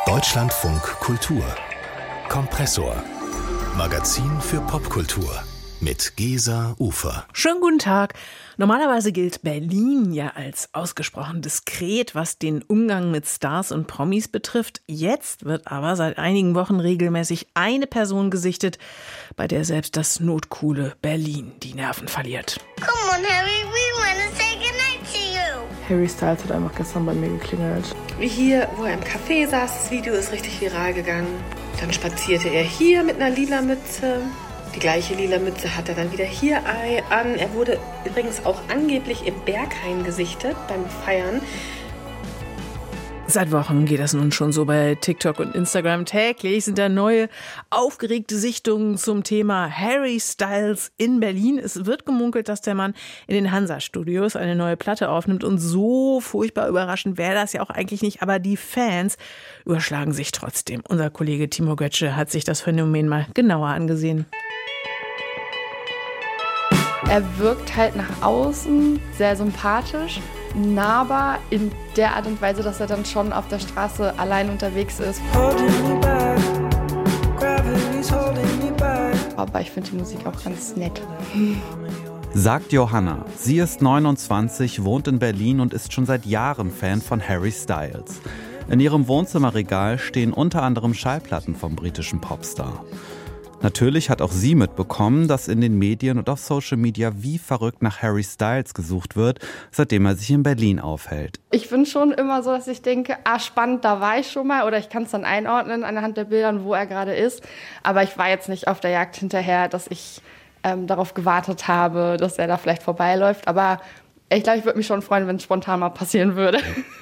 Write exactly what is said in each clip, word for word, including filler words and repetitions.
Deutschlandfunk Kultur Kompressor. Magazin für Popkultur mit Gesa Ufer. Schönen guten Tag. Normalerweise gilt Berlin ja als ausgesprochen diskret, was den Umgang mit Stars und Promis betrifft. Jetzt wird aber seit einigen Wochen regelmäßig eine Person gesichtet, bei der selbst das notcoole Berlin die Nerven verliert. Come on, Harry, we wanna say goodnight to you. Harry Styles hat einfach gestern bei mir geklingelt. Hier, wo er im Café saß, das Video ist richtig viral gegangen. Dann spazierte er hier mit einer lila Mütze. Die gleiche lila Mütze hat er dann wieder hier an. Er wurde übrigens auch angeblich im Berghain gesichtet beim Feiern. Seit Wochen geht das nun schon so bei TikTok und Instagram. Täglich sind da neue, aufgeregte Sichtungen zum Thema Harry Styles in Berlin. Es wird gemunkelt, dass der Mann in den Hansa-Studios eine neue Platte aufnimmt. Und so furchtbar überraschend wäre das ja auch eigentlich nicht. Aber die Fans überschlagen sich trotzdem. Unser Kollege Timo Götzsche hat sich das Phänomen mal genauer angesehen. Er wirkt halt nach außen sehr sympathisch, nahbar in der Art und Weise, dass er dann schon auf der Straße allein unterwegs ist. Aber ich finde die Musik auch ganz nett. Sagt Johanna. Sie ist neunundzwanzig, wohnt in Berlin und ist schon seit Jahren Fan von Harry Styles. In ihrem Wohnzimmerregal stehen unter anderem Schallplatten vom britischen Popstar. Natürlich hat auch sie mitbekommen, dass in den Medien und auf Social Media wie verrückt nach Harry Styles gesucht wird, seitdem er sich in Berlin aufhält. Ich bin schon immer so, dass ich denke, ah spannend, da war ich schon mal, oder ich kann es dann einordnen anhand der Bildern, wo er gerade ist. Aber ich war jetzt nicht auf der Jagd hinterher, dass ich ähm, darauf gewartet habe, dass er da vielleicht vorbeiläuft. Aber ich glaube, ich würde mich schon freuen, wenn es spontan mal passieren würde.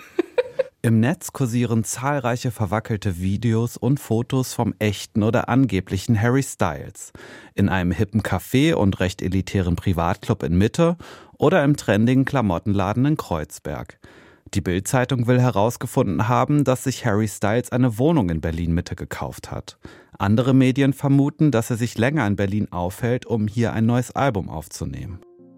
Im Netz kursieren zahlreiche verwackelte Videos und Fotos vom echten oder angeblichen Harry Styles. In einem hippen Café und recht elitären Privatclub in Mitte oder im trendigen Klamottenladen in Kreuzberg. Die Bild-Zeitung will herausgefunden haben, dass sich Harry Styles eine Wohnung in Berlin-Mitte gekauft hat. Andere Medien vermuten, dass er sich länger in Berlin aufhält, um hier ein neues Album aufzunehmen.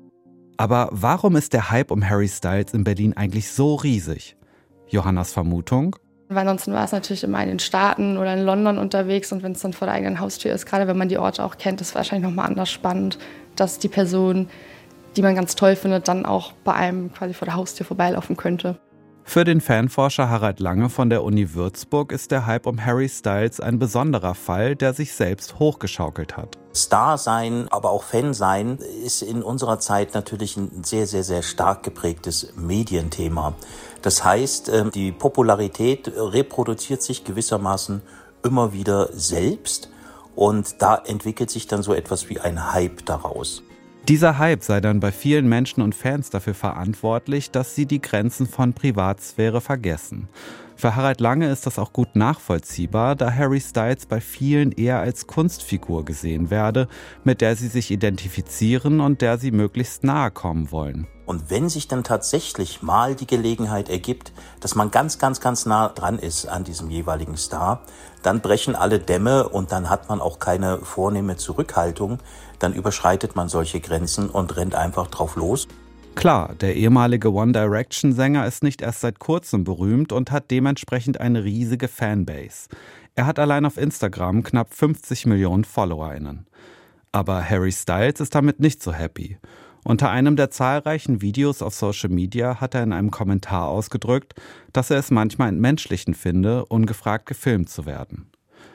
Aber warum ist der Hype um Harry Styles in Berlin eigentlich so riesig? Johannas Vermutung? Weil ansonsten war es natürlich immer in den Staaten oder in London unterwegs und wenn es dann vor der eigenen Haustür ist, gerade wenn man die Orte auch kennt, ist es wahrscheinlich nochmal anders spannend, dass die Person, die man ganz toll findet, dann auch bei einem quasi vor der Haustür vorbeilaufen könnte. Für den Fanforscher Harald Lange von der Uni Würzburg ist der Hype um Harry Styles ein besonderer Fall, der sich selbst hochgeschaukelt hat. Star sein, aber auch Fan sein, ist in unserer Zeit natürlich ein sehr, sehr, sehr stark geprägtes Medienthema. Das heißt, die Popularität reproduziert sich gewissermaßen immer wieder selbst und da entwickelt sich dann so etwas wie ein Hype daraus. Dieser Hype sei dann bei vielen Menschen und Fans dafür verantwortlich, dass sie die Grenzen von Privatsphäre vergessen. Für Harald Lange ist das auch gut nachvollziehbar, da Harry Styles bei vielen eher als Kunstfigur gesehen werde, mit der sie sich identifizieren und der sie möglichst nahe kommen wollen. Und wenn sich dann tatsächlich mal die Gelegenheit ergibt, dass man ganz, ganz, ganz nah dran ist an diesem jeweiligen Star, dann brechen alle Dämme und dann hat man auch keine vornehme Zurückhaltung. Dann überschreitet man solche Grenzen und rennt einfach drauf los. Klar, der ehemalige One Direction-Sänger ist nicht erst seit kurzem berühmt und hat dementsprechend eine riesige Fanbase. Er hat allein auf Instagram knapp fünfzig Millionen FollowerInnen. Aber Harry Styles ist damit nicht so happy. Unter einem der zahlreichen Videos auf Social Media hat er in einem Kommentar ausgedrückt, dass er es manchmal entmenschlichend finde, ungefragt gefilmt zu werden.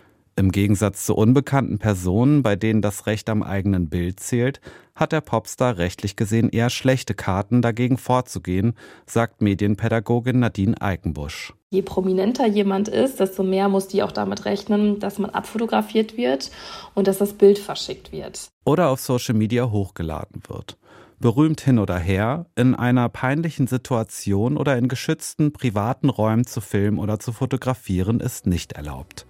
Im Gegensatz zu unbekannten Personen, bei denen das Recht am eigenen Bild zählt, hat der Popstar rechtlich gesehen eher schlechte Karten, dagegen vorzugehen, sagt Medienpädagogin Nadine Eikenbusch. Je prominenter jemand ist, desto mehr muss die auch damit rechnen, dass man abfotografiert wird und dass das Bild verschickt wird. Oder auf Social Media hochgeladen wird. Berühmt hin oder her, in einer peinlichen Situation oder in geschützten privaten Räumen zu filmen oder zu fotografieren ist nicht erlaubt.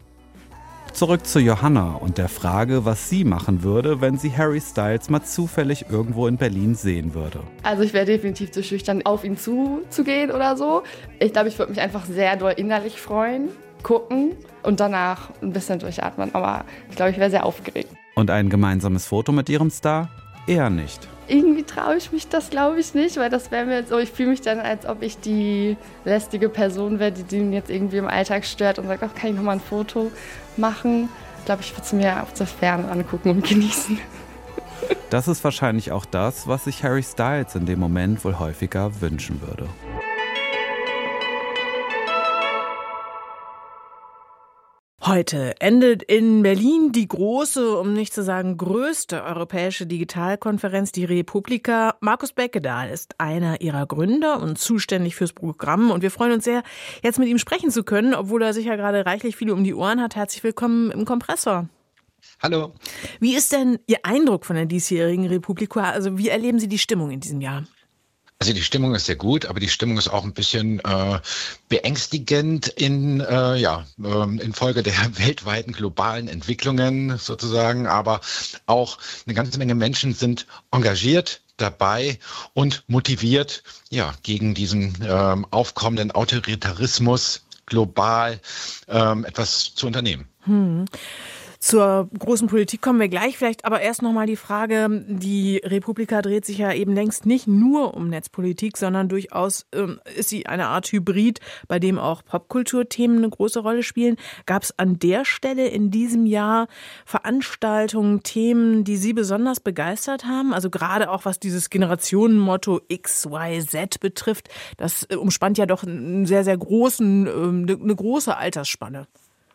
Zurück zu Johanna und der Frage, was sie machen würde, wenn sie Harry Styles mal zufällig irgendwo in Berlin sehen würde. Also ich wäre definitiv zu schüchtern, auf ihn zuzugehen oder so. Ich glaube, ich würde mich einfach sehr doll innerlich freuen, gucken und danach ein bisschen durchatmen. Aber ich glaube, ich wäre sehr aufgeregt. Und ein gemeinsames Foto mit ihrem Star? Eher nicht. irgendwie traue ich mich das, glaube ich, nicht, weil das wäre mir so, ich fühle mich dann, als ob ich die lästige Person wäre, die den jetzt irgendwie im Alltag stört und sagt, ach, kann ich nochmal ein Foto machen? Ich glaube, ich würde es mir auf der Ferne angucken und genießen. Das ist wahrscheinlich auch das, was sich Harry Styles in dem Moment wohl häufiger wünschen würde. Heute endet in Berlin die große, um nicht zu sagen größte europäische Digitalkonferenz, die Republika. Markus Beckedahl ist einer ihrer Gründer und zuständig fürs Programm. Und wir freuen uns sehr, jetzt mit ihm sprechen zu können, obwohl er sicher gerade reichlich viele um die Ohren hat. Herzlich willkommen im Kompressor. Hallo. Wie ist denn Ihr Eindruck von der diesjährigen Republika? Also wie erleben Sie die Stimmung in diesem Jahr? Also die Stimmung ist sehr gut, aber die Stimmung ist auch ein bisschen äh, beängstigend in äh, ja äh, infolge der weltweiten globalen Entwicklungen sozusagen. Aber auch eine ganze Menge Menschen sind engagiert dabei und motiviert, ja, gegen diesen ähm, aufkommenden Autoritarismus global ähm, etwas zu unternehmen. Hm. Zur großen Politik kommen wir gleich, vielleicht aber erst nochmal die Frage, die Republika dreht sich ja eben längst nicht nur um Netzpolitik, sondern durchaus ähm, ist sie eine Art Hybrid, bei dem auch Popkulturthemen eine große Rolle spielen. Gab es an der Stelle in diesem Jahr Veranstaltungen, Themen, die Sie besonders begeistert haben? Also gerade auch was dieses Generationenmotto X Y Z betrifft, das äh, umspannt ja doch einen sehr, sehr großen, äh, eine große Altersspanne.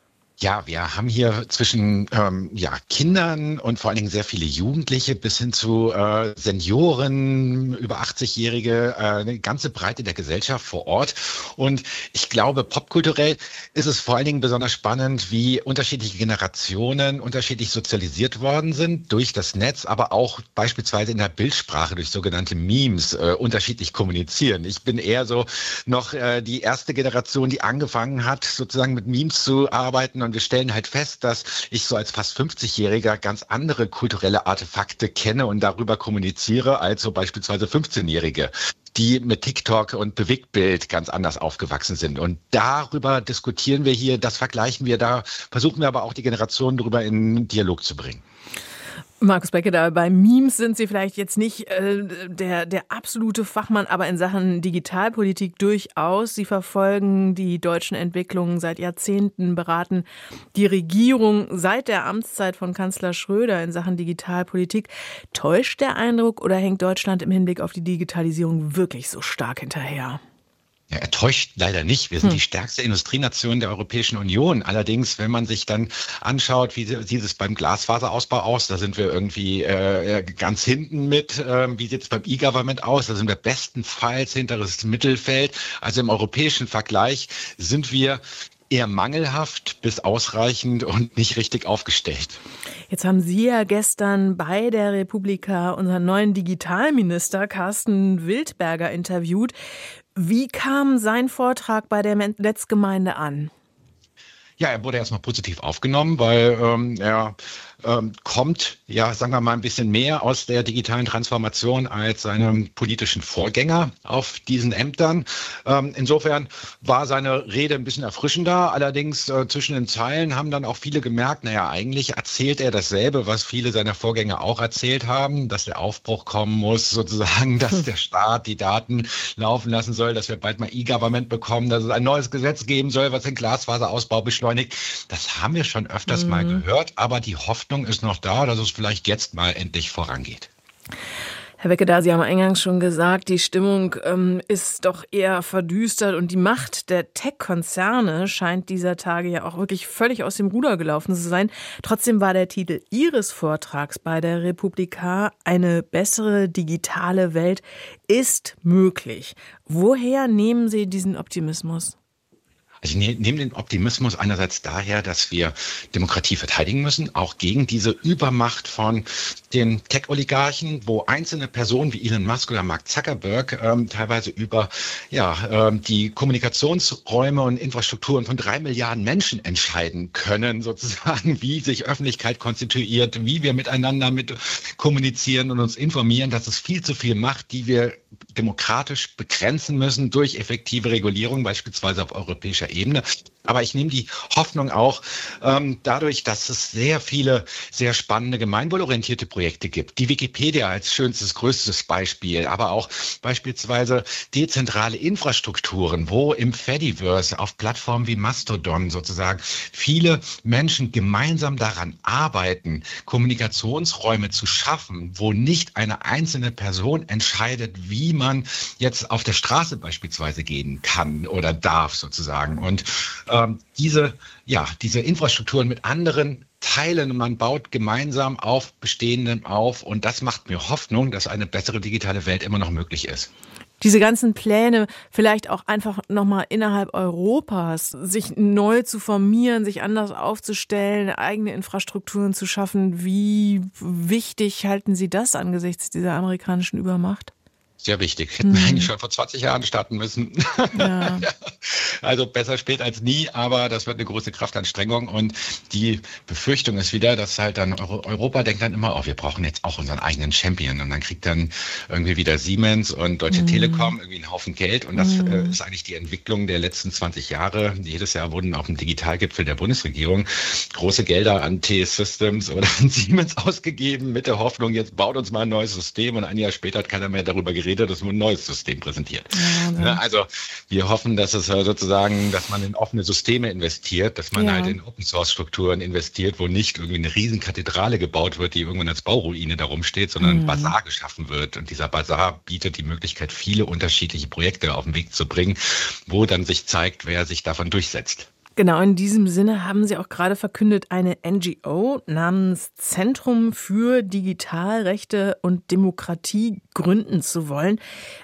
Ja, wir haben hier zwischen ähm, ja, Kindern und vor allen Dingen sehr viele Jugendliche bis hin zu äh, Senioren, über achtzig-Jährige, äh, eine ganze Breite der Gesellschaft vor Ort. Und ich glaube, popkulturell ist es vor allen Dingen besonders spannend, wie unterschiedliche Generationen unterschiedlich sozialisiert worden sind durch das Netz, aber auch beispielsweise in der Bildsprache durch sogenannte Memes äh, unterschiedlich kommunizieren. Ich bin eher so noch äh, die erste Generation, die angefangen hat, sozusagen mit Memes zu arbeiten. Und wir stellen halt fest, dass ich so als fast fünfzigjähriger ganz andere kulturelle Artefakte kenne und darüber kommuniziere als so beispielsweise fünfzehnjährige, die mit TikTok und Bewegtbild ganz anders aufgewachsen sind. Und darüber diskutieren wir hier, das vergleichen wir, da versuchen wir aber auch die Generationen darüber in Dialog zu bringen. Markus Beckedahl, bei Memes sind Sie vielleicht jetzt nicht äh, der, der absolute Fachmann, aber in Sachen Digitalpolitik durchaus. Sie verfolgen die deutschen Entwicklungen seit Jahrzehnten, beraten die Regierung seit der Amtszeit von Kanzler Schröder in Sachen Digitalpolitik. Täuscht der Eindruck oder hängt Deutschland im Hinblick auf die Digitalisierung wirklich so stark hinterher? Ja, er täuscht leider nicht. Wir sind hm. die stärkste Industrienation der Europäischen Union. Allerdings, wenn man sich dann anschaut, wie sieht es beim Glasfaserausbau aus, da sind wir irgendwie äh, ganz hinten mit. Äh, wie sieht es beim E-Government aus? Da sind wir bestenfalls hinteres Mittelfeld. Also im europäischen Vergleich sind wir eher mangelhaft bis ausreichend und nicht richtig aufgestellt. Jetzt haben Sie ja gestern bei der Republika unseren neuen Digitalminister Carsten Wildberger interviewt. Wie kam sein Vortrag bei der Netzgemeinde an? Ja, er wurde erstmal positiv aufgenommen, weil ähm, er ähm, kommt, ja, sagen wir mal, ein bisschen mehr aus der digitalen Transformation als seine politischen Vorgänger auf diesen Ämtern. Ähm, insofern war seine Rede ein bisschen erfrischender. Allerdings äh, zwischen den Zeilen haben dann auch viele gemerkt, naja, eigentlich erzählt er dasselbe, was viele seiner Vorgänger auch erzählt haben, dass der Aufbruch kommen muss, sozusagen, dass der Staat die Daten laufen lassen soll, dass wir bald mal E-Government bekommen, dass es ein neues Gesetz geben soll, was den Glasfaserausbau beschleunigt. Das haben wir schon öfters mhm. mal gehört, aber die Hoffnung ist noch da, dass es vielleicht jetzt mal endlich vorangeht. Herr Beckedahl, Sie haben eingangs schon gesagt, die Stimmung ähm, ist doch eher verdüstert und die Macht der Tech-Konzerne scheint dieser Tage ja auch wirklich völlig aus dem Ruder gelaufen zu sein. Trotzdem war der Titel Ihres Vortrags bei der Republika „Eine bessere digitale Welt ist möglich". Woher nehmen Sie diesen Optimismus? Also ich nehme den Optimismus einerseits daher, dass wir Demokratie verteidigen müssen, auch gegen diese Übermacht von den Tech-Oligarchen, wo einzelne Personen wie Elon Musk oder Mark Zuckerberg ähm, teilweise über ja ähm, die Kommunikationsräume und Infrastrukturen von drei Milliarden Menschen entscheiden können, sozusagen, wie sich Öffentlichkeit konstituiert, wie wir miteinander mit kommunizieren und uns informieren. Das ist viel zu viel Macht, die wir demokratisch begrenzen müssen durch effektive Regulierung, beispielsweise auf europäischer Ebene. Aber ich nehme die Hoffnung auch ähm, dadurch, dass es sehr viele sehr spannende gemeinwohlorientierte Projekte gibt. Die Wikipedia als schönstes, größtes Beispiel, aber auch beispielsweise dezentrale Infrastrukturen, wo im Fediverse auf Plattformen wie Mastodon sozusagen viele Menschen gemeinsam daran arbeiten, Kommunikationsräume zu schaffen, wo nicht eine einzelne Person entscheidet, wie man jetzt auf der Straße beispielsweise gehen kann oder darf sozusagen. Und ähm, diese, ja, diese Infrastrukturen mit anderen teilen und man baut gemeinsam auf Bestehendem auf. Und das macht mir Hoffnung, dass eine bessere digitale Welt immer noch möglich ist. Diese ganzen Pläne, vielleicht auch einfach nochmal innerhalb Europas, sich neu zu formieren, sich anders aufzustellen, eigene Infrastrukturen zu schaffen. Wie wichtig halten Sie das angesichts dieser amerikanischen Übermacht? Sehr wichtig. Hätten wir hm. eigentlich schon vor zwanzig Jahren starten müssen. Ja. Also besser spät als nie, aber das wird eine große Kraftanstrengung. Und die Befürchtung ist wieder, dass halt dann Euro- Europa denkt dann immer, oh, wir brauchen jetzt auch unseren eigenen Champion. Und dann kriegt dann irgendwie wieder Siemens und Deutsche hm. Telekom irgendwie einen Haufen Geld. Und das hm. äh, ist eigentlich die Entwicklung der letzten zwanzig Jahre. Jedes Jahr wurden auf dem Digitalgipfel der Bundesregierung große Gelder an T-Systems oder an Siemens ausgegeben mit der Hoffnung, jetzt baut uns mal ein neues System. Und ein Jahr später hat keiner mehr darüber geredet, dass man ein neues System präsentiert. Ja, ja. Also wir hoffen, dass es sozusagen, dass man in offene Systeme investiert, dass man ja. halt in Open-Source-Strukturen investiert, wo nicht irgendwie eine riesen Kathedrale gebaut wird, die irgendwann als Bauruine darum steht, sondern mhm. ein Basar geschaffen wird. Und dieser Basar bietet die Möglichkeit, viele unterschiedliche Projekte auf den Weg zu bringen, wo dann sich zeigt, wer sich davon durchsetzt. Genau, in diesem Sinne haben Sie auch gerade verkündet, eine N G O namens Zentrum für Digitalrechte und Demokratie gründen zu wollen.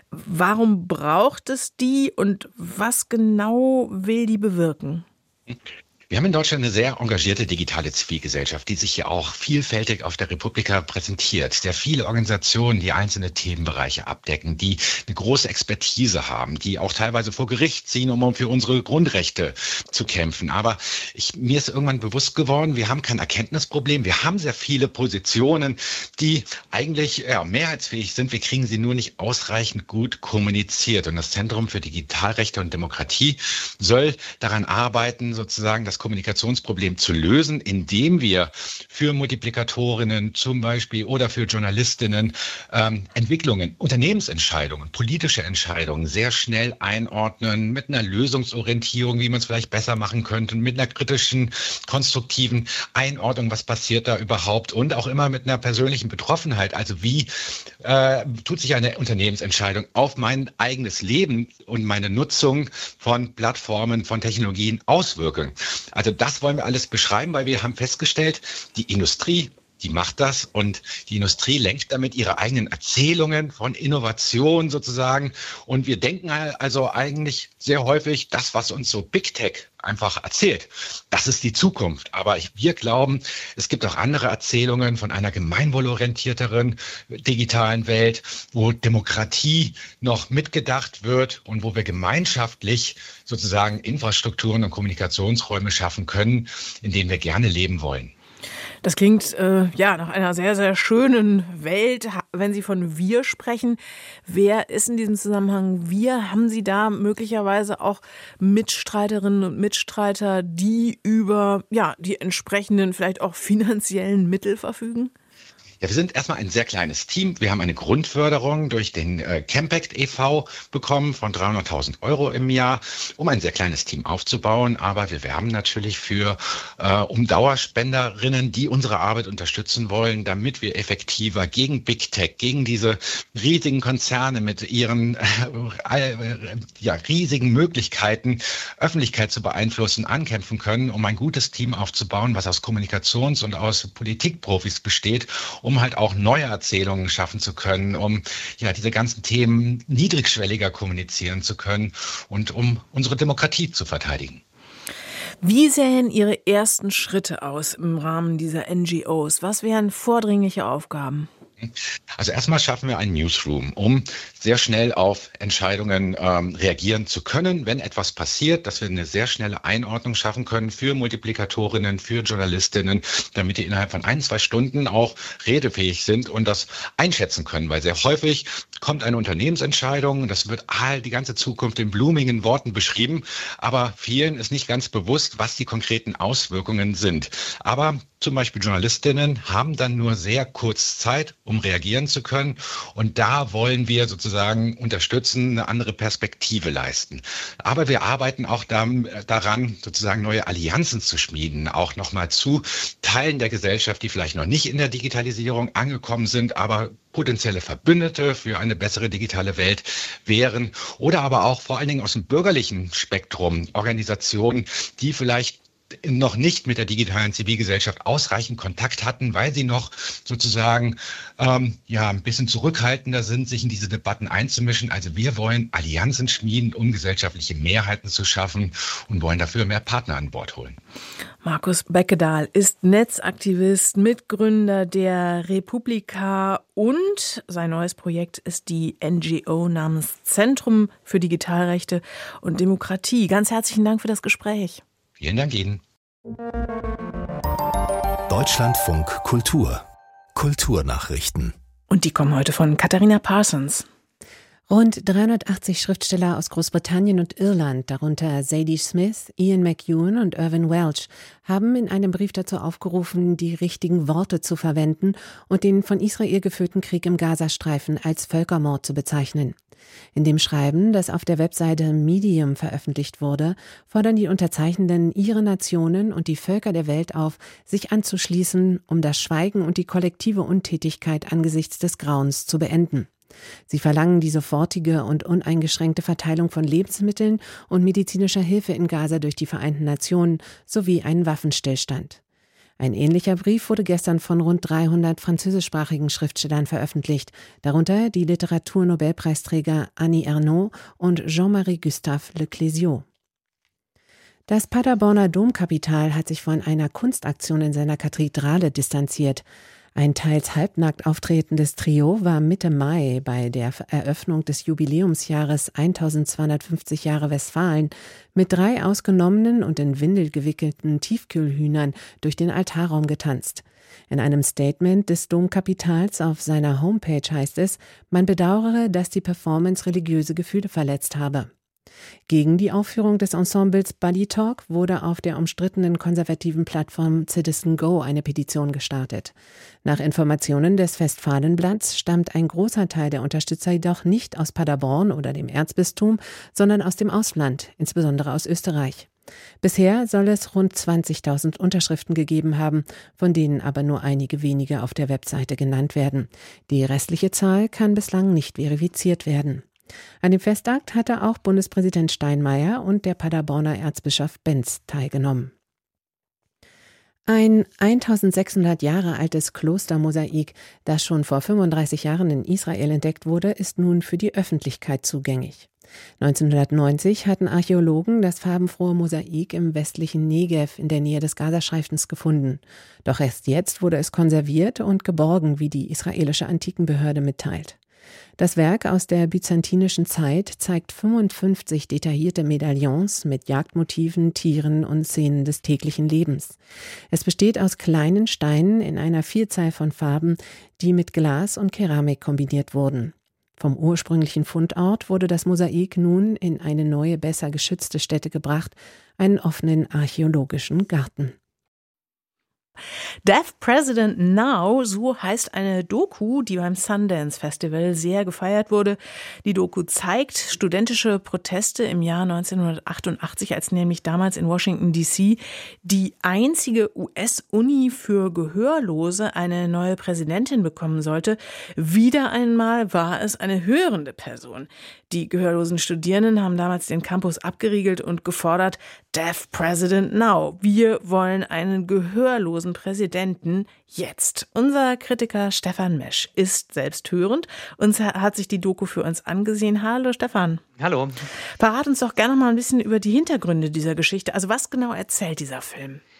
Warum braucht es die und was genau will die bewirken? Wir haben in Deutschland eine sehr engagierte digitale Zivilgesellschaft, die sich hier auch vielfältig auf der Republika präsentiert. Sehr viele Organisationen, die einzelne Themenbereiche abdecken, die eine große Expertise haben, die auch teilweise vor Gericht ziehen, um für unsere Grundrechte zu kämpfen. Aber ich, mir ist irgendwann bewusst geworden, wir haben kein Erkenntnisproblem. Wir haben sehr viele Positionen, die eigentlich ja, mehrheitsfähig sind. Wir kriegen sie nur nicht ausreichend gut kommuniziert. Und das Zentrum für Digitalrechte und Demokratie soll daran arbeiten, sozusagen das Kommunikationsproblem zu lösen, indem wir für Multiplikatorinnen zum Beispiel oder für Journalistinnen ähm, Entwicklungen, Unternehmensentscheidungen, politische Entscheidungen sehr schnell einordnen mit einer Lösungsorientierung, wie man es vielleicht besser machen könnte, mit einer kritischen, konstruktiven Einordnung, was passiert da überhaupt und auch immer mit einer persönlichen Betroffenheit. Also wie äh, tut sich eine Unternehmensentscheidung auf mein eigenes Leben und meine Nutzung von Plattformen, von Technologien auswirken? Also das wollen wir alles beschreiben, weil wir haben festgestellt, die Industrie, die macht das und die Industrie lenkt damit ihre eigenen Erzählungen von Innovation sozusagen. Und wir denken also eigentlich sehr häufig, das, was uns so Big Tech einfach erzählt, das ist die Zukunft. Aber ich, wir glauben, es gibt auch andere Erzählungen von einer gemeinwohlorientierteren digitalen Welt, wo Demokratie noch mitgedacht wird und wo wir gemeinschaftlich sozusagen Infrastrukturen und Kommunikationsräume schaffen können, in denen wir gerne leben wollen. Das klingt äh, ja nach einer sehr, sehr schönen Welt, wenn Sie von wir sprechen. Wer ist in diesem Zusammenhang wir? Haben Sie da möglicherweise auch Mitstreiterinnen und Mitstreiter, die über ja die entsprechenden, vielleicht auch finanziellen Mittel verfügen? Ja, wir sind erstmal ein sehr kleines Team. Wir haben eine Grundförderung durch den äh, Campact e V bekommen von dreihunderttausend Euro im Jahr, um ein sehr kleines Team aufzubauen. Aber wir werben natürlich für äh, um Dauerspenderinnen, die unsere Arbeit unterstützen wollen, damit wir effektiver gegen Big Tech, gegen diese riesigen Konzerne mit ihren äh, äh, ja, riesigen Möglichkeiten, Öffentlichkeit zu beeinflussen, ankämpfen können, um ein gutes Team aufzubauen, was aus Kommunikations- und aus Politikprofis besteht, um halt auch neue Erzählungen schaffen zu können, um ja diese ganzen Themen niedrigschwelliger kommunizieren zu können und um unsere Demokratie zu verteidigen. Wie sehen Ihre ersten Schritte aus im Rahmen dieser N G Os? Was wären vordringliche Aufgaben? Also erstmal schaffen wir einen Newsroom, um sehr schnell auf Entscheidungen ähm, reagieren zu können, wenn etwas passiert, dass wir eine sehr schnelle Einordnung schaffen können für Multiplikatorinnen, für Journalistinnen, damit die innerhalb von ein, zwei Stunden auch redefähig sind und das einschätzen können, weil sehr häufig kommt eine Unternehmensentscheidung, das wird all die ganze Zukunft in blumigen Worten beschrieben, aber vielen ist nicht ganz bewusst, was die konkreten Auswirkungen sind. Aber zum Beispiel Journalistinnen haben dann nur sehr kurz Zeit, um reagieren zu können. Und da wollen wir sozusagen unterstützen, eine andere Perspektive leisten. Aber wir arbeiten auch daran, sozusagen neue Allianzen zu schmieden, auch nochmal zu Teilen der Gesellschaft, die vielleicht noch nicht in der Digitalisierung angekommen sind, aber potenzielle Verbündete für eine bessere digitale Welt wären. Oder aber auch vor allen Dingen aus dem bürgerlichen Spektrum Organisationen, die vielleicht noch nicht mit der digitalen Zivilgesellschaft ausreichend Kontakt hatten, weil sie noch sozusagen ähm, ja ein bisschen zurückhaltender sind, sich in diese Debatten einzumischen. Also wir wollen Allianzen schmieden, um gesellschaftliche Mehrheiten zu schaffen und wollen dafür mehr Partner an Bord holen. Markus Beckedahl ist Netzaktivist, Mitgründer der Republika und sein neues Projekt ist die N G O namens Zentrum für Digitalrechte und Demokratie. Ganz herzlichen Dank für das Gespräch. Vielen Dank Ihnen. Deutschlandfunk Kultur. Kulturnachrichten. Und die kommen heute von Katharina Parsons. Rund dreihundertachtzig Schriftsteller aus Großbritannien und Irland, darunter Zadie Smith, Ian McEwan und Irvine Welsh, haben in einem Brief dazu aufgerufen, die richtigen Worte zu verwenden und den von Israel geführten Krieg im Gazastreifen als Völkermord zu bezeichnen. In dem Schreiben, das auf der Webseite Medium veröffentlicht wurde, fordern die Unterzeichnenden ihre Nationen und die Völker der Welt auf, sich anzuschließen, um das Schweigen und die kollektive Untätigkeit angesichts des Grauens zu beenden. Sie verlangen die sofortige und uneingeschränkte Verteilung von Lebensmitteln und medizinischer Hilfe in Gaza durch die Vereinten Nationen sowie einen Waffenstillstand. Ein ähnlicher Brief wurde gestern von rund dreihundert französischsprachigen Schriftstellern veröffentlicht, darunter die Literaturnobelpreisträger Annie Ernaux und Jean-Marie Gustave Leclésio. Das Paderborner Domkapital hat sich von einer Kunstaktion in seiner Kathedrale distanziert. Ein teils halbnackt auftretendes Trio war Mitte Mai bei der Eröffnung des Jubiläumsjahres eintausendzweihundertfünfzig Jahre Westfalen mit drei ausgenommenen und in Windel gewickelten Tiefkühlhühnern durch den Altarraum getanzt. In einem Statement des Domkapitals auf seiner Homepage heißt es, man bedauere, dass die Performance religiöse Gefühle verletzt habe. Gegen die Aufführung des Ensembles Buddy Talk wurde auf der umstrittenen konservativen Plattform Citizen Go eine Petition gestartet. Nach Informationen des Westfalenblatts stammt ein großer Teil der Unterstützer jedoch nicht aus Paderborn oder dem Erzbistum, sondern aus dem Ausland, insbesondere aus Österreich. Bisher soll es rund zwanzigtausend Unterschriften gegeben haben, von denen aber nur einige wenige auf der Webseite genannt werden. Die restliche Zahl kann bislang nicht verifiziert werden. An dem Festakt hatte auch Bundespräsident Steinmeier und der Paderborner Erzbischof Benz teilgenommen. Ein eintausendsechshundert Jahre altes Klostermosaik, das schon vor fünfunddreißig Jahren in Israel entdeckt wurde, ist nun für die Öffentlichkeit zugänglich. neunzehnhundertneunzig hatten Archäologen das farbenfrohe Mosaik im westlichen Negev in der Nähe des Gazastreifens gefunden. Doch erst jetzt wurde es konserviert und geborgen, wie die israelische Antikenbehörde mitteilt. Das Werk aus der byzantinischen Zeit zeigt fünfundfünfzig detaillierte Medaillons mit Jagdmotiven, Tieren und Szenen des täglichen Lebens. Es besteht aus kleinen Steinen in einer Vielzahl von Farben, die mit Glas und Keramik kombiniert wurden. Vom ursprünglichen Fundort wurde das Mosaik nun in eine neue, besser geschützte Stätte gebracht, einen offenen archäologischen Garten. Deaf President Now, so heißt eine Doku, die beim Sundance Festival sehr gefeiert wurde. Die Doku zeigt studentische Proteste im Jahr neunzehnhundertachtundachtzig, als nämlich damals in Washington D C die einzige U S-Uni für Gehörlose eine neue Präsidentin bekommen sollte. Wieder einmal war es eine hörende Person. Die gehörlosen Studierenden haben damals den Campus abgeriegelt und gefordert, Deaf President Now. Wir wollen einen gehörlosen Präsidenten jetzt. Unser Kritiker Stefan Mesch ist selbst hörend und hat sich die Doku für uns angesehen. Hallo Stefan. Hallo. Verrat uns doch gerne mal ein bisschen über die Hintergründe dieser Geschichte. Also was genau erzählt dieser Film?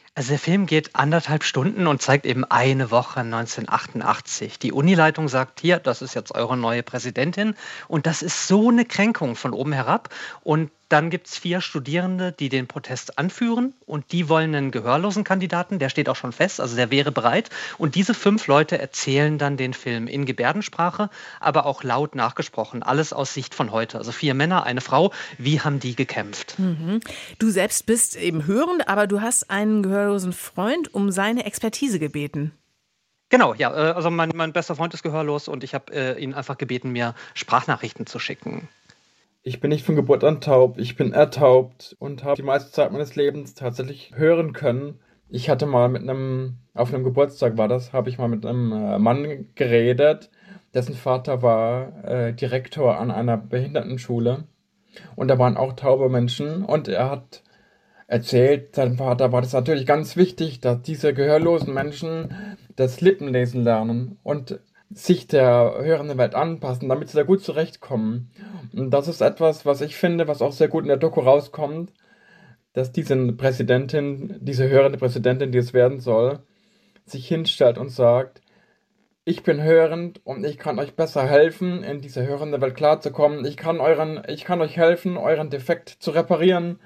Also der Film geht anderthalb Stunden und zeigt eben eine Woche neunzehnhundertachtundachtzig. Die Unileitung sagt, hier, das ist jetzt eure neue Präsidentin. Und das ist so eine Kränkung von oben herab. Und dann gibt es vier Studierende, die den Protest anführen. Und die wollen einen gehörlosen Kandidaten, der steht auch schon fest, also der wäre bereit. Und diese fünf Leute erzählen dann den Film in Gebärdensprache, aber auch laut nachgesprochen. Alles aus Sicht von heute. Also vier Männer, eine Frau. Wie haben die gekämpft? Mhm. Du selbst bist eben hörend, aber du hast einen gehörlosen Freund um seine Expertise gebeten. Genau, ja. Also mein, mein bester Freund ist gehörlos und ich habe äh, ihn einfach gebeten, mir Sprachnachrichten zu schicken. Ich bin nicht von Geburt an taub, ich bin ertaubt und habe die meiste Zeit meines Lebens tatsächlich hören können. Ich hatte mal mit einem, auf einem Geburtstag war das, habe ich mal mit einem äh, Mann geredet, dessen Vater war äh, Direktor an einer Behindertenschule und da waren auch taube Menschen und er hat erzählt, seinem Vater war das natürlich ganz wichtig, dass diese gehörlosen Menschen das Lippenlesen lernen und sich der hörenden Welt anpassen, damit sie da gut zurechtkommen. Und das ist etwas, was ich finde, was auch sehr gut in der Doku rauskommt, dass diese Präsidentin, diese hörende Präsidentin, die es werden soll, sich hinstellt und sagt, ich bin hörend und ich kann euch besser helfen, in diese hörende Welt klarzukommen. Ich kann euren, ich kann euch helfen, euren Defekt zu reparieren.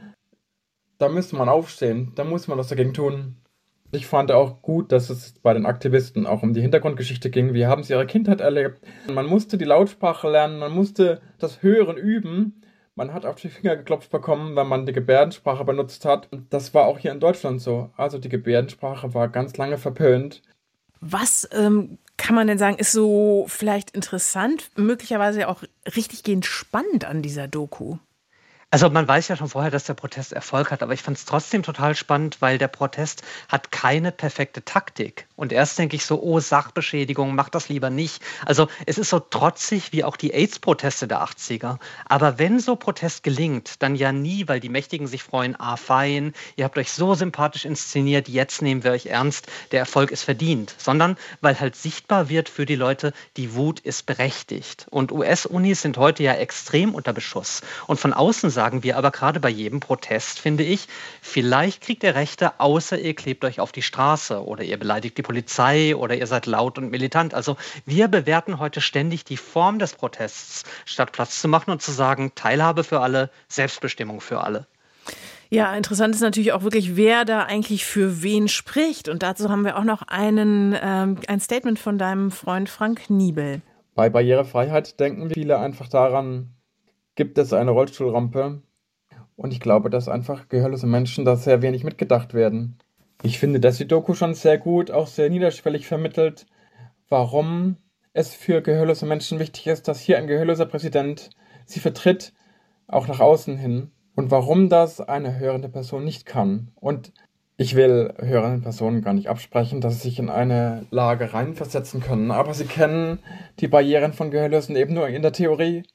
Da müsste man aufstehen, da muss man was dagegen tun. Ich fand auch gut, dass es bei den Aktivisten auch um die Hintergrundgeschichte ging. Wie haben sie ihre Kindheit erlebt? Man musste die Lautsprache lernen, man musste das Hören üben. Man hat auf die Finger geklopft bekommen, wenn man die Gebärdensprache benutzt hat. Das war auch hier in Deutschland so. Also die Gebärdensprache war ganz lange verpönt. Was ähm, kann man denn sagen, ist so vielleicht interessant, möglicherweise auch richtiggehend spannend an dieser Doku? Also man weiß ja schon vorher, dass der Protest Erfolg hat, aber ich fand es trotzdem total spannend, weil der Protest hat keine perfekte Taktik. Und erst denke ich so, oh, Sachbeschädigung, mach das lieber nicht. Also es ist so trotzig wie auch die AIDS-Proteste der achtziger. Aber wenn so Protest gelingt, dann ja nie, weil die Mächtigen sich freuen, ah fein, ihr habt euch so sympathisch inszeniert, jetzt nehmen wir euch ernst, der Erfolg ist verdient. Sondern weil halt sichtbar wird für die Leute, die Wut ist berechtigt. Und U S-Unis sind heute ja extrem unter Beschuss. Und von außen sagen sagen wir aber gerade bei jedem Protest, finde ich, vielleicht kriegt ihr Rechte, außer ihr klebt euch auf die Straße oder ihr beleidigt die Polizei oder ihr seid laut und militant. Also wir bewerten heute ständig die Form des Protests, statt Platz zu machen und zu sagen, Teilhabe für alle, Selbstbestimmung für alle. Ja, interessant ist natürlich auch wirklich, wer da eigentlich für wen spricht. Und dazu haben wir auch noch einen, ähm, ein Statement von deinem Freund Frank Niebel. Bei Barrierefreiheit denken viele einfach daran, gibt es eine Rollstuhlrampe und ich glaube, dass einfach gehörlose Menschen da sehr wenig mitgedacht werden. Ich finde, dass die Doku schon sehr gut, auch sehr niederschwellig vermittelt, warum es für gehörlose Menschen wichtig ist, dass hier ein gehörloser Präsident sie vertritt, auch nach außen hin, und warum das eine hörende Person nicht kann. Und ich will hörenden Personen gar nicht absprechen, dass sie sich in eine Lage reinversetzen können, aber sie kennen die Barrieren von Gehörlosen eben nur in der Theorie.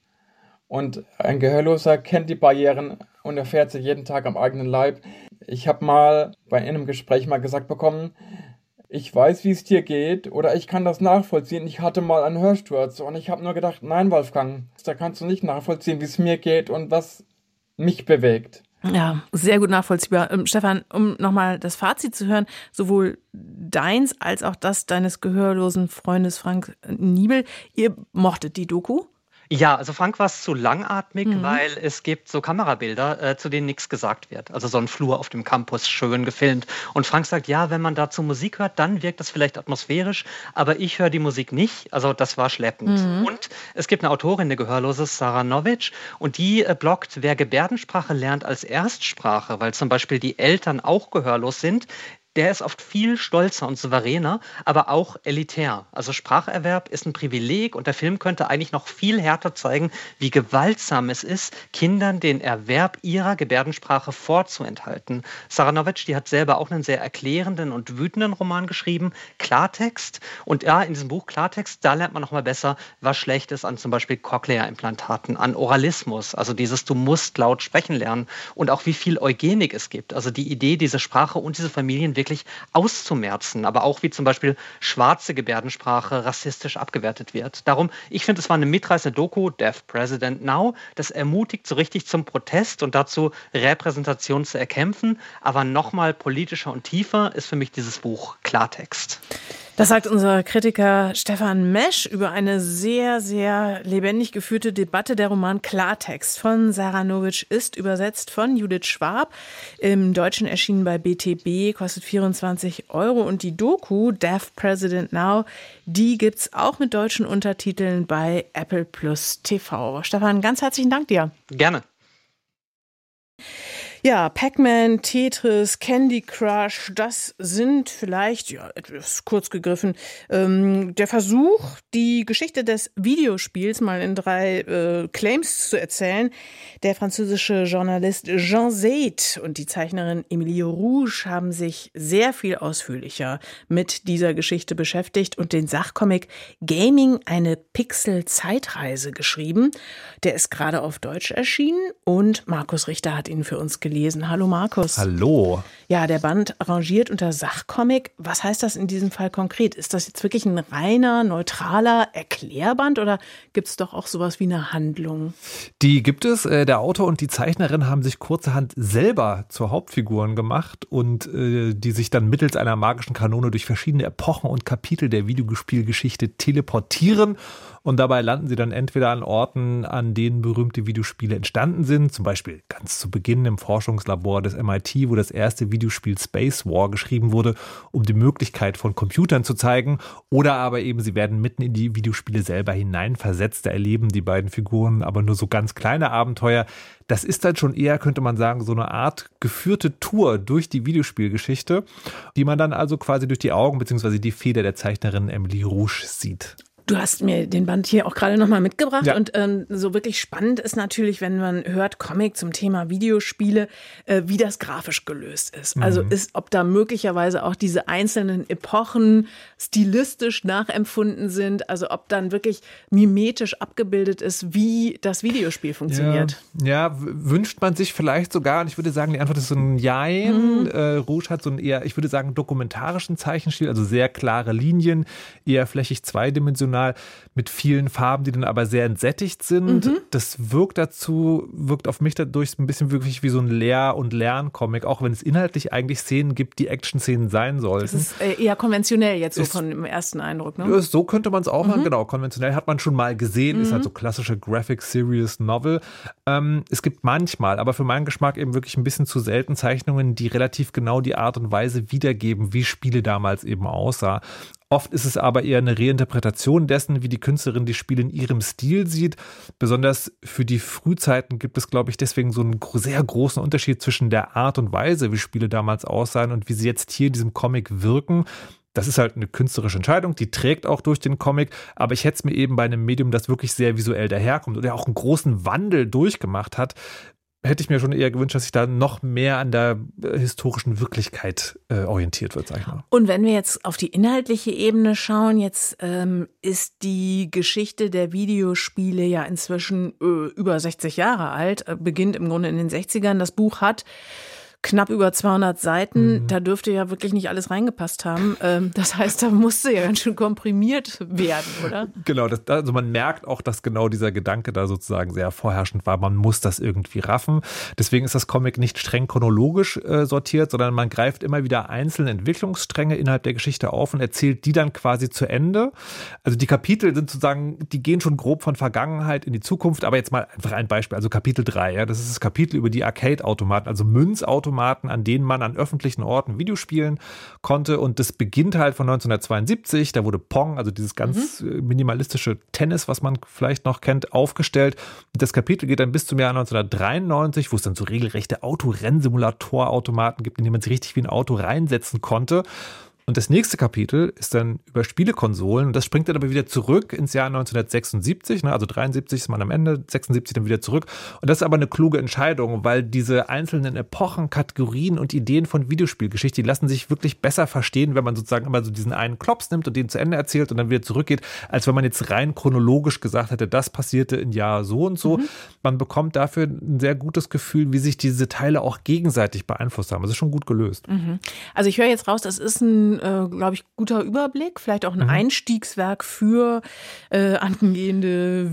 Und ein Gehörloser kennt die Barrieren und erfährt sie jeden Tag am eigenen Leib. Ich habe mal bei einem Gespräch mal gesagt bekommen, ich weiß, wie es dir geht oder ich kann das nachvollziehen. Ich hatte mal einen Hörsturz und ich habe nur gedacht, nein, Wolfgang, da kannst du nicht nachvollziehen, wie es mir geht und was mich bewegt. Ja, sehr gut nachvollziehbar. Ähm, Stefan, um nochmal das Fazit zu hören, sowohl deins als auch das deines gehörlosen Freundes Frank Niebel, ihr mochtet die Doku? Ja, also Frank war es zu langatmig, Mhm. weil es gibt so Kamerabilder, äh, zu denen nichts gesagt wird. Also so ein Flur auf dem Campus, schön gefilmt. Und Frank sagt, ja, wenn man dazu Musik hört, dann wirkt das vielleicht atmosphärisch, aber ich höre die Musik nicht. Also das war schleppend. Mhm. Und es gibt eine Autorin, eine Gehörlose, Sarah Novic, und die äh, bloggt, wer Gebärdensprache lernt als Erstsprache, weil zum Beispiel die Eltern auch gehörlos sind, der ist oft viel stolzer und souveräner, aber auch elitär. Also Spracherwerb ist ein Privileg und der Film könnte eigentlich noch viel härter zeigen, wie gewaltsam es ist, Kindern den Erwerb ihrer Gebärdensprache vorzuenthalten. Sarah Novic, die hat selber auch einen sehr erklärenden und wütenden Roman geschrieben, Klartext. Und ja, in diesem Buch Klartext, da lernt man noch mal besser, was schlecht ist an zum Beispiel Cochlea-Implantaten, an Oralismus, also dieses du musst laut sprechen lernen und auch wie viel Eugenik es gibt. Also die Idee, diese Sprache und diese Familien wirklich auszumerzen, aber auch wie zum Beispiel schwarze Gebärdensprache rassistisch abgewertet wird. Darum, ich finde, es war eine mitreißende Doku, Deaf President Now, das ermutigt so richtig zum Protest und dazu, Repräsentation zu erkämpfen, aber nochmal politischer und tiefer ist für mich dieses Buch Klartext. Das sagt unser Kritiker Stefan Mesch über eine sehr, sehr lebendig geführte Debatte. Der Roman Klartext von Sarah Novic ist übersetzt von Judith Schwab. Im Deutschen erschienen bei B T B, kostet vierundzwanzig Euro. Und die Doku Deaf President Now, die gibt's auch mit deutschen Untertiteln bei Apple Plus T V. Stefan, ganz herzlichen Dank dir. Gerne. Ja, Pac-Man, Tetris, Candy Crush, das sind vielleicht, ja, etwas kurz gegriffen, ähm, der Versuch, die Geschichte des Videospiels mal in drei äh, Claims zu erzählen. Der französische Journalist Jean Seid und die Zeichnerin Emilie Rouge haben sich sehr viel ausführlicher mit dieser Geschichte beschäftigt und den Sachcomic Gaming, eine Pixel-Zeitreise geschrieben. Der ist gerade auf Deutsch erschienen und Markus Richter hat ihn für uns gelesen. Hallo Markus. Hallo. Ja, der Band rangiert unter Sachcomic. Was heißt das in diesem Fall konkret? Ist das jetzt wirklich ein reiner, neutraler Erklärband oder gibt es doch auch sowas wie eine Handlung? Die gibt es. Der Autor und die Zeichnerin haben sich kurzerhand selber zur Hauptfiguren gemacht und äh, die sich dann mittels einer magischen Kanone durch verschiedene Epochen und Kapitel der Videospielgeschichte teleportieren. Und dabei landen sie dann entweder an Orten, an denen berühmte Videospiele entstanden sind, zum Beispiel ganz zu Beginn im Forschungslabor des M I T, wo das erste Videospiel Space War geschrieben wurde, um die Möglichkeit von Computern zu zeigen. Oder aber eben, sie werden mitten in die Videospiele selber hineinversetzt. Da erleben die beiden Figuren aber nur so ganz kleine Abenteuer. Das ist dann schon eher, könnte man sagen, so eine Art geführte Tour durch die Videospielgeschichte, die man dann also quasi durch die Augen bzw. die Feder der Zeichnerin Emilie Rouge sieht. Du hast mir den Band hier auch gerade nochmal mitgebracht ja. und ähm, so wirklich spannend ist natürlich, wenn man hört Comic zum Thema Videospiele, äh, wie das grafisch gelöst ist. Mhm. Also ist, ob da möglicherweise auch diese einzelnen Epochen stilistisch nachempfunden sind, also ob dann wirklich mimetisch abgebildet ist, wie das Videospiel funktioniert. Ja, ja wünscht man sich vielleicht sogar, und ich würde sagen, die Antwort ist so ein Jein. Mhm. Äh, Rouge hat so einen eher, ich würde sagen, dokumentarischen Zeichenstil, also sehr klare Linien, eher flächig zweidimensional, mit vielen Farben, die dann aber sehr entsättigt sind. Mhm. Das wirkt dazu, wirkt auf mich dadurch ein bisschen wirklich wie so ein Lehr- und Lerncomic, auch wenn es inhaltlich eigentlich Szenen gibt, die Action-Szenen sein sollten. Das ist eher konventionell jetzt so ist, von dem ersten Eindruck, ne? So könnte man es auch mhm. machen, genau. Konventionell hat man schon mal gesehen, mhm. ist halt so klassische Graphic Series Novel. Ähm, es gibt manchmal, aber für meinen Geschmack eben wirklich ein bisschen zu selten Zeichnungen, die relativ genau die Art und Weise wiedergeben, wie Spiele damals eben aussah. Oft ist es aber eher eine Reinterpretation dessen, wie die Künstlerin die Spiele in ihrem Stil sieht. Besonders für die Frühzeiten gibt es, glaube ich, deswegen so einen sehr großen Unterschied zwischen der Art und Weise, wie Spiele damals aussahen und wie sie jetzt hier in diesem Comic wirken. Das ist halt eine künstlerische Entscheidung, die trägt auch durch den Comic, aber ich hätte es mir eben bei einem Medium, das wirklich sehr visuell daherkommt oder auch einen großen Wandel durchgemacht hat, hätte ich mir schon eher gewünscht, dass sich da noch mehr an der äh, historischen Wirklichkeit äh, orientiert wird, sag ich mal. Und wenn wir jetzt auf die inhaltliche Ebene schauen, jetzt ähm, ist die Geschichte der Videospiele ja inzwischen äh, über sechzig Jahre alt, äh, beginnt im Grunde in den sechzigern. Das Buch hat knapp über zweihundert Seiten, mhm. da dürfte ja wirklich nicht alles reingepasst haben. Das heißt, da musste ja ganz schön komprimiert werden, oder? Genau, das, also man merkt auch, dass genau dieser Gedanke da sozusagen sehr vorherrschend war. Man muss das irgendwie raffen. Deswegen ist das Comic nicht streng chronologisch äh, sortiert, sondern man greift immer wieder einzelne Entwicklungsstränge innerhalb der Geschichte auf und erzählt die dann quasi zu Ende. Also die Kapitel sind sozusagen, die gehen schon grob von Vergangenheit in die Zukunft, aber jetzt mal einfach ein Beispiel, also Kapitel drei, ja, das ist das Kapitel über die Arcade-Automaten, also Münzautomaten, an denen man an öffentlichen Orten Videospielen konnte. Und das beginnt halt von neunzehnhundertzweiundsiebzig. Da wurde Pong, also dieses ganz mhm. minimalistische Tennis, was man vielleicht noch kennt, aufgestellt. Und das Kapitel geht dann bis zum Jahr neunzehnhundertdreiundneunzig, wo es dann so regelrechte Autorennsimulatorautomaten gibt, in denen man sich richtig wie ein Auto reinsetzen konnte. Und das nächste Kapitel ist dann über Spielekonsolen und das springt dann aber wieder zurück ins Jahr neunzehnhundertsechsundsiebzig, ne? Also dreiundsiebzig ist man am Ende, sechsundsiebzig dann wieder zurück. Und das ist aber eine kluge Entscheidung, weil diese einzelnen Epochen, Kategorien und Ideen von Videospielgeschichte, die lassen sich wirklich besser verstehen, wenn man sozusagen immer so diesen einen Klops nimmt und den zu Ende erzählt und dann wieder zurückgeht, als wenn man jetzt rein chronologisch gesagt hätte, das passierte in Jahr so und so. Mhm. Man bekommt dafür ein sehr gutes Gefühl, wie sich diese Teile auch gegenseitig beeinflusst haben. Das ist schon gut gelöst. Mhm. Also ich höre jetzt raus, das ist ein, äh, glaube ich, guter Überblick, vielleicht auch ein mhm. Einstiegswerk für äh, angehende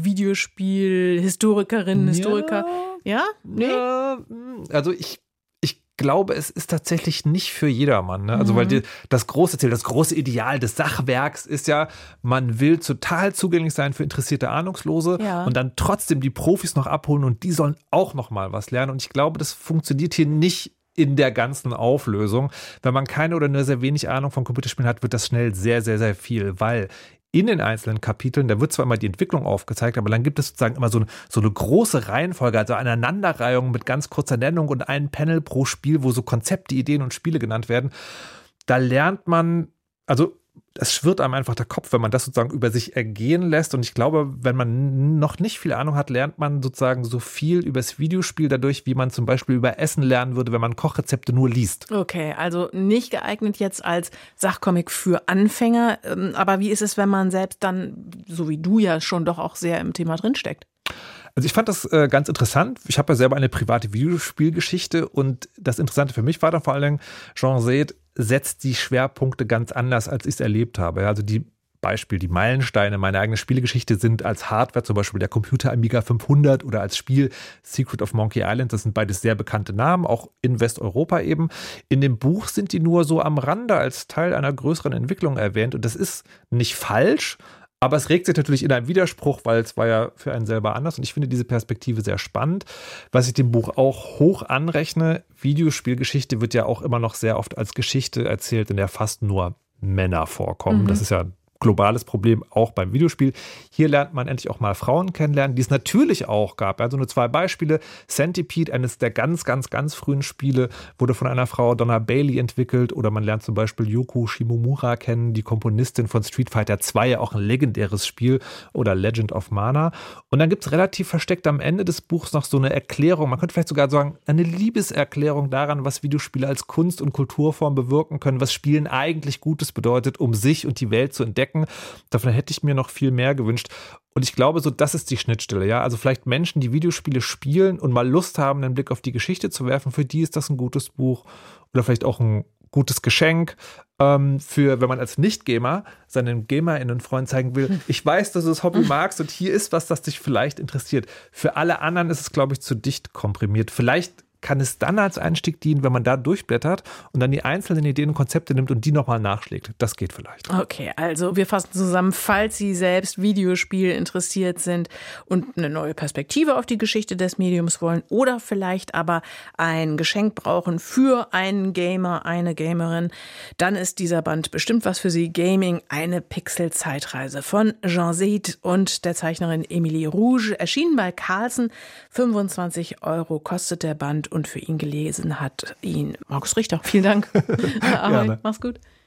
Videospiel-Historikerinnen, Historiker. Ja? Ja? Nee? Ja, also ich Ich glaube, es ist tatsächlich nicht für jedermann. Ne? Also, mhm. weil die, das große Ziel, das große Ideal des Sachwerks ist ja, man will total zugänglich sein für interessierte Ahnungslose ja. und dann trotzdem die Profis noch abholen und die sollen auch noch mal was lernen. Und ich glaube, das funktioniert hier nicht in der ganzen Auflösung. Wenn man keine oder nur sehr wenig Ahnung von Computerspielen hat, wird das schnell sehr, sehr, sehr viel, weil in den einzelnen Kapiteln, da wird zwar immer die Entwicklung aufgezeigt, aber dann gibt es sozusagen immer so eine, so eine große Reihenfolge, also eine Aneinanderreihung mit ganz kurzer Nennung und ein Panel pro Spiel, wo so Konzepte, Ideen und Spiele genannt werden. Da lernt man, also es schwirrt einem einfach der Kopf, wenn man das sozusagen über sich ergehen lässt. Und ich glaube, wenn man noch nicht viel Ahnung hat, lernt man sozusagen so viel über das Videospiel dadurch, wie man zum Beispiel über Essen lernen würde, wenn man Kochrezepte nur liest. Okay, also nicht geeignet jetzt als Sachcomic für Anfänger. Aber wie ist es, wenn man selbst dann, so wie du ja schon doch auch sehr im Thema drinsteckt? Also ich fand das äh, ganz interessant. Ich habe ja selber eine private Videospielgeschichte und das Interessante für mich war dann vor allen Dingen, Jean Seid setzt die Schwerpunkte ganz anders, als ich es erlebt habe. Also die Beispiel, die Meilensteine meiner eigenen Spielegeschichte sind als Hardware zum Beispiel der Computer Amiga fünfhundert oder als Spiel Secret of Monkey Island. Das sind beides sehr bekannte Namen, auch in Westeuropa eben. In dem Buch sind die nur so am Rande als Teil einer größeren Entwicklung erwähnt und das ist nicht falsch, aber es regt sich natürlich in einem Widerspruch, weil es war ja für einen selber anders und ich finde diese Perspektive sehr spannend. Was ich dem Buch auch hoch anrechne, Videospielgeschichte wird ja auch immer noch sehr oft als Geschichte erzählt, in der fast nur Männer vorkommen. Mhm. Das ist ja ein globales Problem, auch beim Videospiel. Hier lernt man endlich auch mal Frauen kennenlernen, die es natürlich auch gab. Also nur zwei Beispiele. Centipede, eines der ganz, ganz, ganz frühen Spiele, wurde von einer Frau, Donna Bailey, entwickelt. Oder man lernt zum Beispiel Yoko Shimomura kennen, die Komponistin von Street Fighter zwei, ja auch ein legendäres Spiel. Oder Legend of Mana. Und dann gibt es relativ versteckt am Ende des Buchs noch so eine Erklärung, man könnte vielleicht sogar sagen, eine Liebeserklärung daran, was Videospiele als Kunst- und Kulturform bewirken können, was Spielen eigentlich Gutes bedeutet, um sich und die Welt zu entdecken. Davon hätte ich mir noch viel mehr gewünscht. Und ich glaube, so das ist die Schnittstelle. Ja? Also vielleicht Menschen, die Videospiele spielen und mal Lust haben, einen Blick auf die Geschichte zu werfen, für die ist das ein gutes Buch oder vielleicht auch ein gutes Geschenk. Ähm, für, wenn man als Nicht-Gamer seinen GamerInnen Freunden zeigen will, ich weiß, dass du das Hobby magst und hier ist was, das dich vielleicht interessiert. Für alle anderen ist es, glaube ich, zu dicht komprimiert. Vielleicht kann es dann als Einstieg dienen, wenn man da durchblättert und dann die einzelnen Ideen und Konzepte nimmt und die nochmal nachschlägt. Das geht vielleicht. Okay, also wir fassen zusammen, falls Sie selbst Videospiel interessiert sind und eine neue Perspektive auf die Geschichte des Mediums wollen oder vielleicht aber ein Geschenk brauchen für einen Gamer, eine Gamerin, dann ist dieser Band bestimmt was für Sie. Gaming, eine Pixel-Zeitreise von Jean Seid und der Zeichnerin Emilie Rouge, erschienen bei Carlsen. fünfundzwanzig Euro kostet der Band. Und für ihn gelesen hat ihn Markus Richter. Vielen Dank. Ahoi, mach's gut.